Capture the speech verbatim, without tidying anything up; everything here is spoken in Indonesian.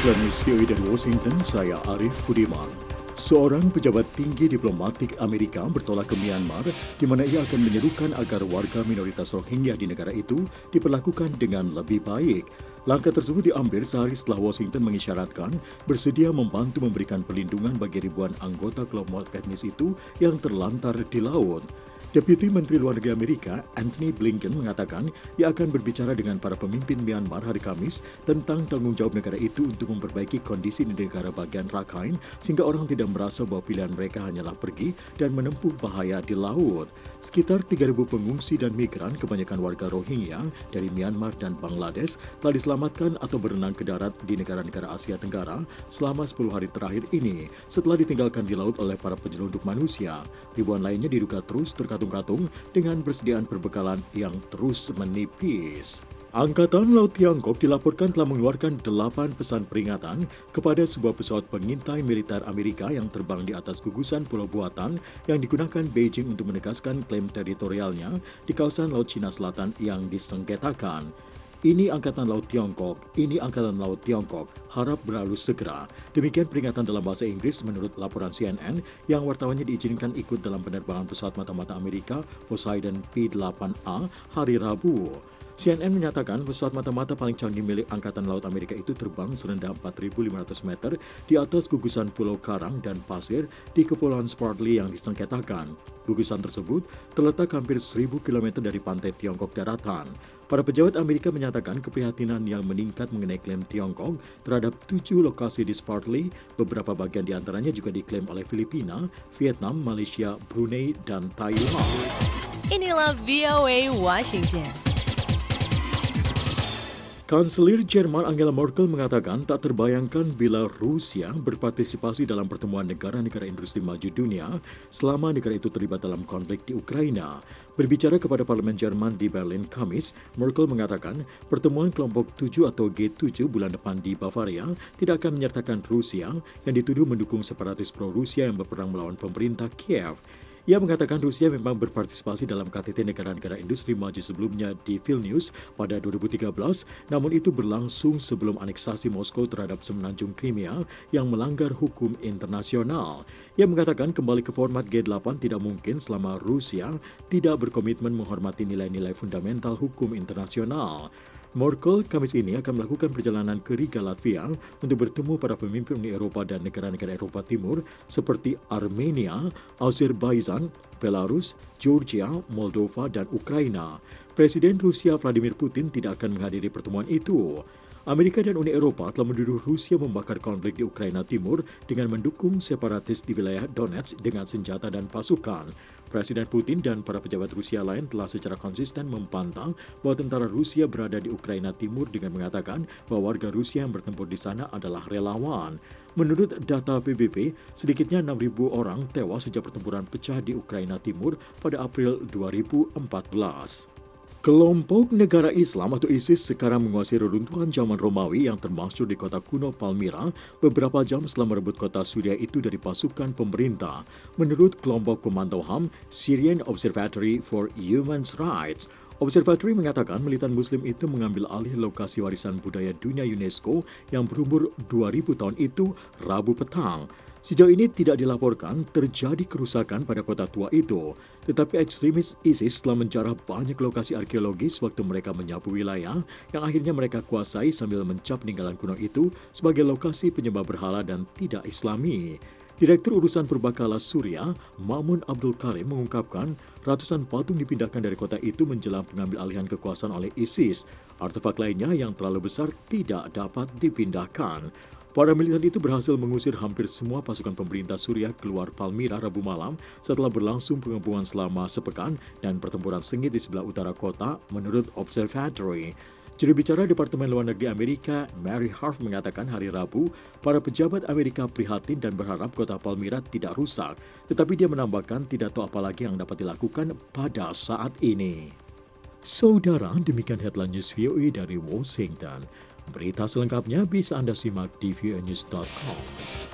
Headline News V O A dari Washington, saya Arif Budiman. Seorang pejabat tinggi diplomatik Amerika bertolak ke Myanmar, di mana ia akan menyerukan agar warga minoritas Rohingya di negara itu diperlakukan dengan lebih baik. Langkah tersebut diambil sehari setelah Washington mengisyaratkan bersedia membantu memberikan perlindungan bagi ribuan anggota kelompok etnis itu yang terlantar di laut. Deputi Menteri Luar Negeri Amerika, Antony Blinken, mengatakan ia akan berbicara dengan para pemimpin Myanmar hari Kamis tentang tanggung jawab negara itu untuk memperbaiki kondisi di negara bagian Rakhine sehingga orang tidak merasa bahwa pilihan mereka hanyalah pergi dan menempuh bahaya di laut. Sekitar tiga ribu pengungsi dan migran, kebanyakan warga Rohingya dari Myanmar dan Bangladesh, telah diselamatkan atau berenang ke darat di negara-negara Asia Tenggara selama sepuluh hari terakhir ini setelah ditinggalkan di laut oleh para penyelundup manusia. Ribuan lainnya diduga terus terkatung katung dengan persediaan perbekalan yang terus menipis. Angkatan Laut Tiongkok dilaporkan telah mengeluarkan delapan pesan peringatan kepada sebuah pesawat pengintai militer Amerika yang terbang di atas gugusan pulau buatan yang digunakan Beijing untuk menegaskan klaim teritorialnya di kawasan Laut Cina Selatan yang disengketakan. Ini Angkatan Laut Tiongkok, ini Angkatan Laut Tiongkok, harap berlalu segera. Demikian peringatan dalam bahasa Inggris menurut laporan C N N yang wartawannya diizinkan ikut dalam penerbangan pesawat mata-mata Amerika Poseidon P delapan A hari Rabu. C N N menyatakan pesawat mata-mata paling canggih milik Angkatan Laut Amerika itu terbang serendah empat ribu lima ratus meter di atas gugusan pulau karang dan pasir di Kepulauan Spratly yang disengketakan. Gugusan tersebut terletak hampir seribu kilometer dari pantai Tiongkok daratan. Para pejabat Amerika menyatakan keprihatinan yang meningkat mengenai klaim Tiongkok terhadap tujuh lokasi di Spratly. Beberapa bagian diantaranya juga diklaim oleh Filipina, Vietnam, Malaysia, Brunei, dan Taiwan. Inilah V O A Washington. Kanselir Jerman Angela Merkel mengatakan tak terbayangkan bila Rusia berpartisipasi dalam pertemuan negara-negara industri maju dunia selama negara itu terlibat dalam konflik di Ukraina. Berbicara kepada Parlemen Jerman di Berlin Kamis, Merkel mengatakan pertemuan kelompok tujuh atau G tujuh bulan depan di Bavaria tidak akan menyertakan Rusia yang dituduh mendukung separatis pro-Rusia yang berperang melawan pemerintah Kiev. Ia mengatakan Rusia memang berpartisipasi dalam K T T negara-negara industri maju sebelumnya di Vilnius pada dua ribu tiga belas, namun itu berlangsung sebelum aneksasi Moskow terhadap semenanjung Crimea yang melanggar hukum internasional. Ia mengatakan kembali ke format G delapan tidak mungkin selama Rusia tidak berkomitmen menghormati nilai-nilai fundamental hukum internasional. Merkel Kamis ini akan melakukan perjalanan ke Riga, Latvia untuk bertemu para pemimpin Uni Eropa dan negara-negara Eropa Timur seperti Armenia, Azerbaijan, Belarus, Georgia, Moldova, dan Ukraina. Presiden Rusia Vladimir Putin tidak akan menghadiri pertemuan itu. Amerika dan Uni Eropa telah menuduh Rusia membakar konflik di Ukraina Timur dengan mendukung separatis di wilayah Donetsk dengan senjata dan pasukan. Presiden Putin dan para pejabat Rusia lain telah secara konsisten membantah bahwa tentara Rusia berada di Ukraina Timur dengan mengatakan bahwa warga Rusia yang bertempur di sana adalah relawan. Menurut data P B B, sedikitnya enam ribu orang tewas sejak pertempuran pecah di Ukraina Timur pada April dua ribu empat belas. Kelompok negara Islam atau ISIS sekarang menguasai reruntuhan zaman Romawi yang termasyhur di kota kuno Palmyra beberapa jam setelah merebut kota Suriah itu dari pasukan pemerintah. Menurut kelompok pemantau H A M, Syrian Observatory for Human Rights, Observatory mengatakan militan Muslim itu mengambil alih lokasi warisan budaya dunia UNESCO yang berumur dua ribu tahun itu Rabu petang. Sejauh ini tidak dilaporkan terjadi kerusakan pada kota tua itu, tetapi ekstremis ISIS telah menjarah banyak lokasi arkeologis waktu mereka menyapu wilayah yang akhirnya mereka kuasai sambil mencap peninggalan kuno itu sebagai lokasi penyembah berhala dan tidak Islami. Direktur Urusan Purbakala Suriah, Mamun Abdul Karim mengungkapkan ratusan patung dipindahkan dari kota itu menjelang pengambil alihan kekuasaan oleh ISIS. Artefak lainnya yang terlalu besar tidak dapat dipindahkan. Para militan itu berhasil mengusir hampir semua pasukan pemerintah Suriah keluar Palmyra Rabu malam setelah berlangsung pengepungan selama sepekan dan pertempuran sengit di sebelah utara kota, menurut Observatory. Juru bicara Departemen Luar Negeri Amerika, Mary Harf, mengatakan hari Rabu, para pejabat Amerika prihatin dan berharap kota Palmyra tidak rusak, tetapi dia menambahkan tidak tahu apa lagi yang dapat dilakukan pada saat ini. Saudara, demikian headline news V O A dari Washington. Berita selengkapnya bisa Anda simak di v o a news dot com.